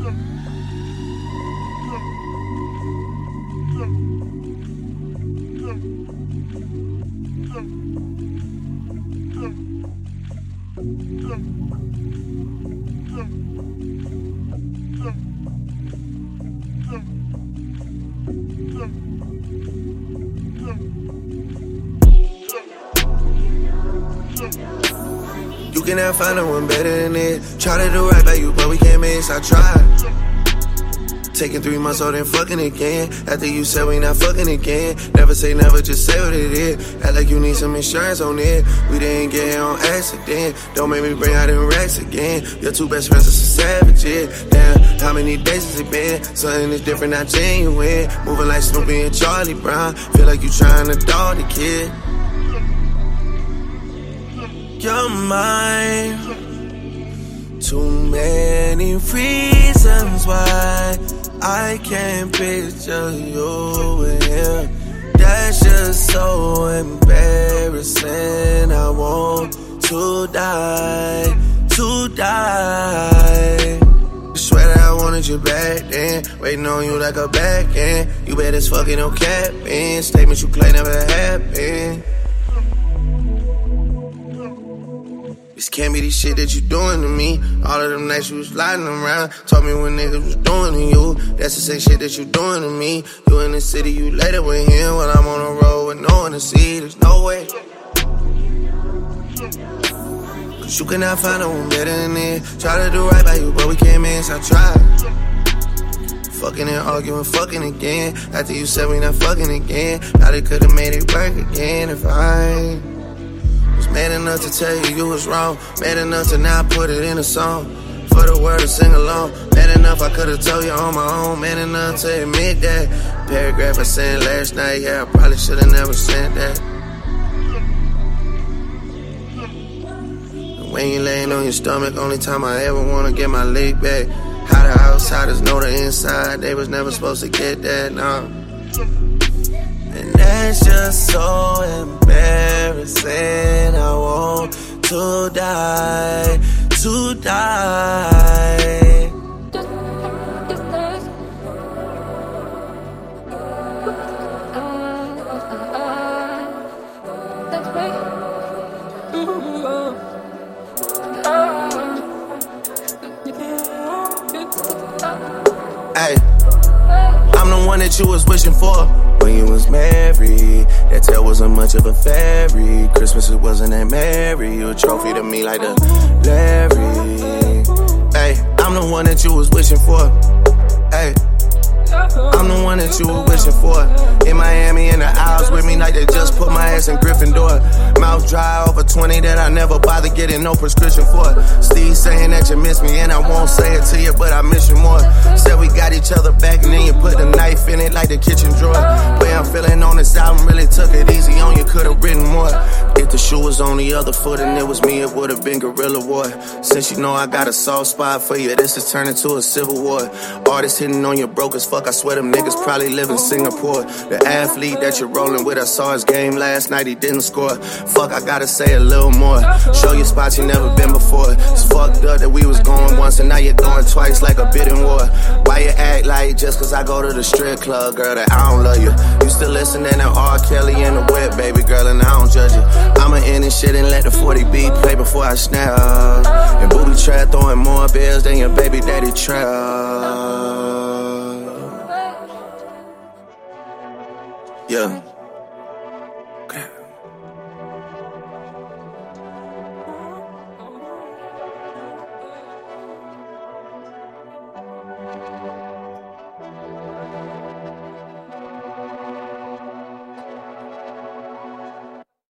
You cannot find no one better than it. Try to do right by you, but we can't miss. I tried. Taking 3 months old and fucking again. After you said we not fucking again. Never say never, just say what it is. Act like you need some insurance on it. We didn't get here on accident. Don't make me bring out them racks again. Your 2 best friends are some savages. Damn, how many days has it been? Something is different, not genuine. Moving like Snoopy and Charlie Brown. Feel like you trying to dog the kid. You're mine. Too many reasons why I can't picture you with him. That's just so embarrassing. I want to die, to die. I swear that I wanted you back then. Waiting on you like a back end. You bet it's fucking no cap in. Statements you claim never happened. This can't be the shit that you doing to me. All of them nights you was lying around. Told me what niggas was doing to you. That's the same shit that you doing to me. You in the city, you later with him. While I'm on the road with no one to see. There's no way. Cause you cannot find no one better than it. Try to do right by you, but we can't miss. I tried. Fucking and arguing, fucking again. After you said we not fucking again. Probably could've made it work again if I was man enough to tell you you was wrong. Man enough to not put it in a song for the world to sing along. Man enough I could've told you on my own. Man enough to admit that paragraph I sent last night. Yeah, I probably should've never sent that. And when you laying on your stomach, only time I ever wanna get my leg back. How the outsiders know the inside. They was never supposed to get that, nah. And that's just so embarrassing. I want to die, to die. Hey, I'm the one that you was wishing for when you was married. That tail wasn't much of a fairy. Christmas it wasn't that merry. You a trophy to me like the Larry. Hey, I'm the one that you was wishing for. Hey, I'm the one that you were wishing for. In Miami in the aisles with me like they just put my ass in Gryffindor. Mouth dry over 20 that I never bother getting no prescription for. Steve saying that you miss me and I won't say it to you, but I miss you more. Said we got each other back and then you put the knife in it like the kitchen drawer. Way I'm feeling on this album really took it easy on you, could've written more. If the shoe was on the other foot and it was me, it would've been guerrilla war. Since you know I got a soft spot for you, this is turning to a civil war. Artists hitting on you broke as fuck, I swear them niggas probably live in Singapore. The athlete that you're rolling with, I saw his game last night, he didn't score. Fuck, I gotta say a little more. Show you spots you never been before. It's fucked up that we was going once and now you're going twice like a bidding war. Why you act like just cause I go to the strip club, girl, that I don't love you? You still listening to R. Kelly and the Whip, baby girl, and I don't judge you. I'ma end this shit and let the 40 beat play before I snap. And booby trap throwing more bills than your baby daddy trap. Yeah.